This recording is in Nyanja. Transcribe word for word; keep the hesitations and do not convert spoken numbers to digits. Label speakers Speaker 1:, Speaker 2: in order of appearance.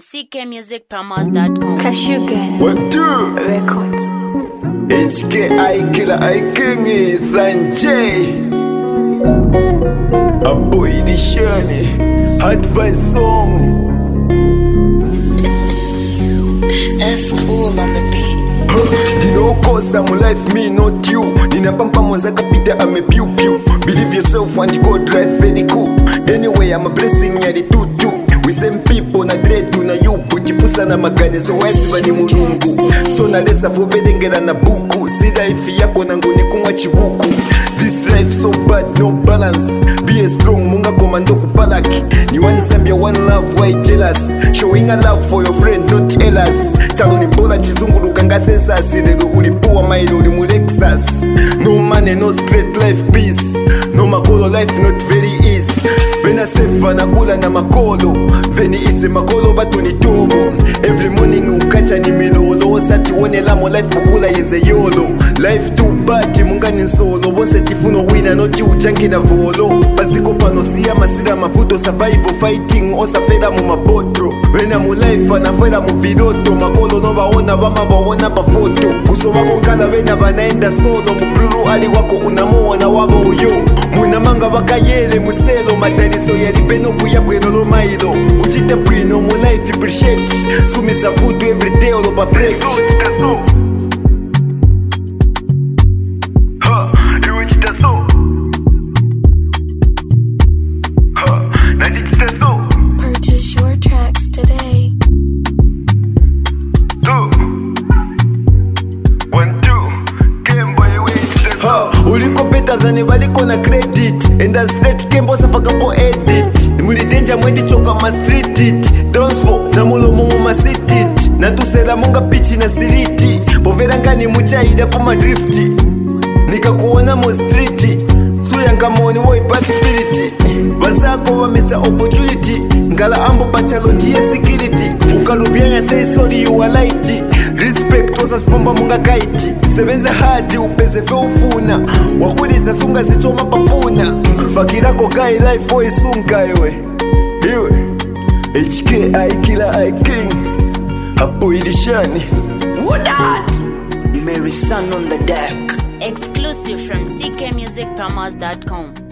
Speaker 1: c k music promos dot com.
Speaker 2: Kashugan
Speaker 3: One, two.
Speaker 2: Records.
Speaker 3: H K I Killer I King Sanjay. A boy the shiny advice song.
Speaker 4: That's cool on the beat.
Speaker 3: Ndinokosa mu life me not you. Nina pampa mwanza kapita ame pew pew. Believe yourself and go drive very cool. Anyway I'm a blessing ya di tutu. We same people na dread na yupu. Tipusa na magane so wesi bani mulungu. So na lesa fobedengera na buku. Si life yako nangu ni kumwa chibuku. This life so bad no balance. Be a strong munga komando kupalaki. You want Zambia one love why jealous. Showing a love for your friend not jealous. Talo ni bola chizungu kanga sensas. Lelo ulipuwa mailo uli mu Lexus. No money no straight life peace. No makolo life not very easy. Bena sefa na kula na makolo. Veni ise makolo batu ni tobo. Every morning ukacha ni milolo. Sati wone lamo life kukula yenze yolo. Life too bad munga ni solo. Bonse tifuno wina noti uchangi na volo. Pasiko pano siya masida mafuto. Survival fighting osa feda mu mabotro. Wena mu life anafeda mu vidoto. Makolo no baona bama baona pa foto. Kusoma konkala wena banaenda solo. Mubruru ali wako unamuona wabo uyo. Munamanga bakayele muselo. Mataliso yalipeno kuya bweno lo mailo. Uchite bwino mu life appreciate. Sumisa futu every day olo ba break.
Speaker 2: Purchase your tracks today.
Speaker 3: Uliko better than waliko na credit. And a straight kembo safaka po edit. Muli danger mwendi choka ma street it. Dance for na mulo mumu ma sit it. Na tusela munga pichi na siriti. Povera ngani muchaida po ma drifti. Nika kuona mo streeti. Suya nkamoni woi bad spirit. Banzako wa misa opportunity. Ngala ambo pachalo ndiye security. Ukaluvyanya say sorry you are light. Respect osa spomba munga kaiti. Sebenza hadi upeze fe ufuna. Wakuliza sunga zichoma papuna. Fakirako kai life oi sunga iwe. Iwe H K I Killer I King. Hapo ilishani.
Speaker 4: What that? Mary Sun on the deck.
Speaker 1: Exclusive from c k music promos dot com.